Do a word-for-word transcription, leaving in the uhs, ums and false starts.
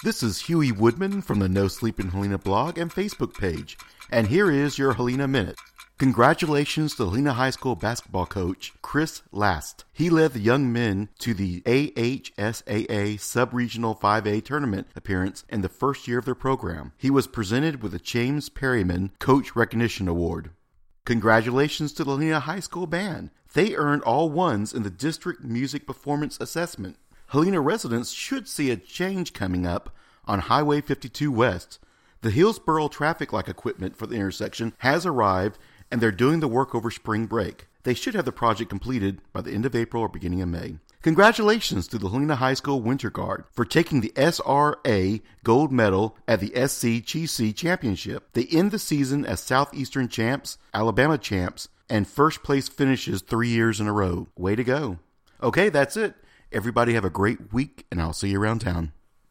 This is Huey Woodman from the No Sleep in Helena blog and Facebook page, and here is your Helena Minute. Congratulations to Helena High School basketball coach Chris Last. He led the young men to the A H S A A Sub-Regional five A tournament appearance in the first year of their program. He was presented with the James Perryman Coach Recognition Award. Congratulations to the Helena High School band. They earned all ones in the District Music Performance Assessment. Helena residents should see a change coming up on Highway fifty-two West. The Hillsboro traffic light equipment for the intersection has arrived, and they're doing the work over spring break. They should have the project completed by the end of April or beginning of May. Congratulations to the Helena High School Winter Guard for taking the S R A gold medal at the S C G C Championship. They end the season as Southeastern champs, Alabama champs, and first place finishes three years in a row. Way to go. Okay, that's it. Everybody have a great week, and I'll see you around town.